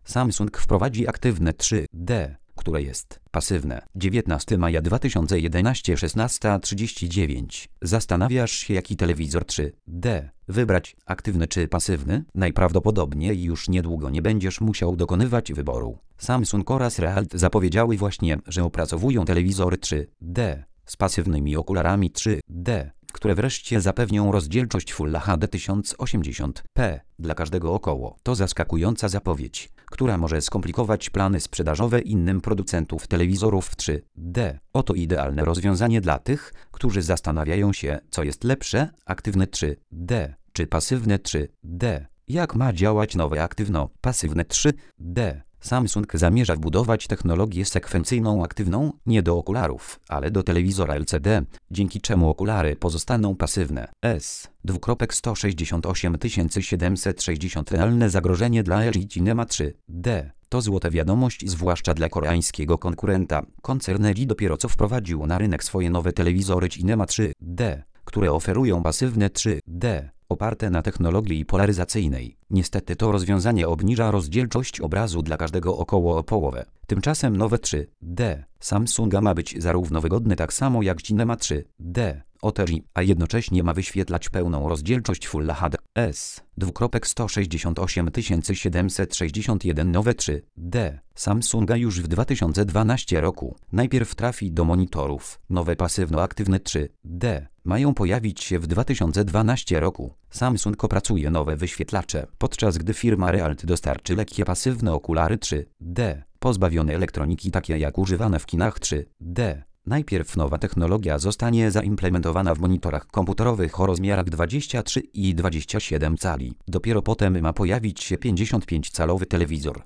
Samsung wprowadzi aktywne 3D, które jest pasywne. 19 maja 2011, 16:39. Zastanawiasz się, jaki telewizor 3D wybrać, aktywny czy pasywny? Najprawdopodobniej już niedługo nie będziesz musiał dokonywać wyboru. Samsung oraz Realt zapowiedziały właśnie, że opracowują telewizory 3D z pasywnymi okularami 3D, które wreszcie zapewnią rozdzielczość Full HD 1080p dla każdego około. To zaskakująca zapowiedź, która może skomplikować plany sprzedażowe innym producentów telewizorów 3D. Oto idealne rozwiązanie dla tych, którzy zastanawiają się, co jest lepsze, aktywne 3D czy pasywne 3D. Jak ma działać nowe aktywno-pasywne 3D? Samsung zamierza wbudować technologię sekwencyjną aktywną nie do okularów, ale do telewizora LCD, dzięki czemu okulary pozostaną pasywne. S.168 760 Realne zagrożenie dla LG Cinema 3D. To złota wiadomość zwłaszcza dla koreańskiego konkurenta. Koncern LG dopiero co wprowadził na rynek swoje nowe telewizory Cinema 3D, które oferują pasywne 3D. Oparte na technologii polaryzacyjnej. Niestety to rozwiązanie obniża rozdzielczość obrazu dla każdego około o połowę. Tymczasem nowe 3D Samsunga ma być zarówno wygodne tak samo jak Cinema 3D, a jednocześnie ma wyświetlać pełną rozdzielczość Full HD. S.168 761 Nowe 3D Samsunga już w 2012 roku najpierw trafi do monitorów. Nowe pasywno-aktywne 3D mają pojawić się w 2012 roku. Samsung opracuje nowe wyświetlacze, podczas gdy firma Realt dostarczy lekkie pasywne okulary 3D, pozbawione elektroniki takie jak używane w kinach 3D. Najpierw nowa technologia zostanie zaimplementowana w monitorach komputerowych o rozmiarach 23 i 27 cali. Dopiero potem ma pojawić się 55-calowy telewizor.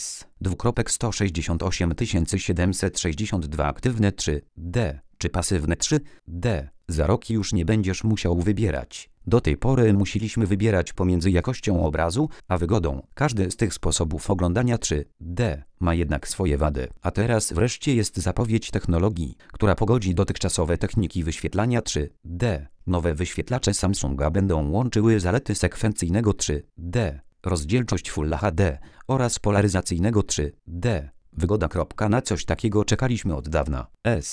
S.168 762 Aktywne 3D czy pasywne 3D. Za rok już nie będziesz musiał wybierać. Do tej pory musieliśmy wybierać pomiędzy jakością obrazu a wygodą. Każdy z tych sposobów oglądania 3D ma jednak swoje wady. A teraz wreszcie jest zapowiedź technologii, która pogodzi dotychczasowe techniki wyświetlania 3D. Nowe wyświetlacze Samsunga będą łączyły zalety sekwencyjnego 3D, rozdzielczość Full HD oraz polaryzacyjnego 3D. Wygoda. Na coś takiego czekaliśmy od dawna.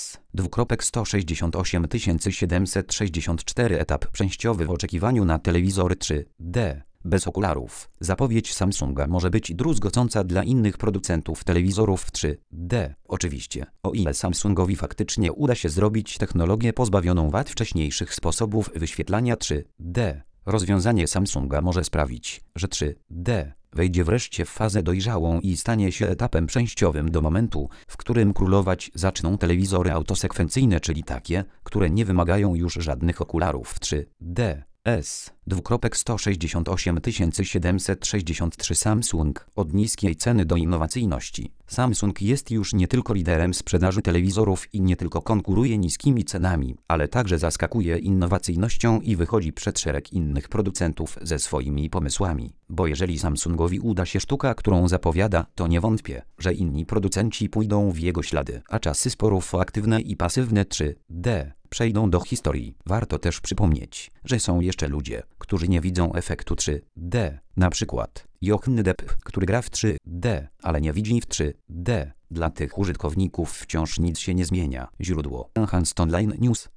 S.168 764 Etap przejściowy w oczekiwaniu na telewizory 3D bez okularów. Zapowiedź Samsunga może być druzgocąca dla innych producentów telewizorów 3D. Oczywiście, o ile Samsungowi faktycznie uda się zrobić technologię pozbawioną wad wcześniejszych sposobów wyświetlania 3D. Rozwiązanie Samsunga może sprawić, że 3D wejdzie wreszcie w fazę dojrzałą i stanie się etapem przejściowym do momentu, w którym królować zaczną telewizory autosekwencyjne, czyli takie, które nie wymagają już żadnych okularów 3D. S.168 763 Samsung. Od niskiej ceny do innowacyjności. Samsung jest już nie tylko liderem sprzedaży telewizorów i nie tylko konkuruje niskimi cenami, ale także zaskakuje innowacyjnością i wychodzi przed szereg innych producentów ze swoimi pomysłami. Bo jeżeli Samsungowi uda się sztuka, którą zapowiada, to nie wątpię, że inni producenci pójdą w jego ślady, a czasy sporów o aktywne i pasywne 3D przejdą do historii. Warto też przypomnieć, że są jeszcze ludzie, którzy nie widzą efektu 3D. Na przykład Johnny Depp, który gra w 3D, ale nie widzi w 3D. Dla tych użytkowników wciąż nic się nie zmienia. Źródło: Enhanced Online News.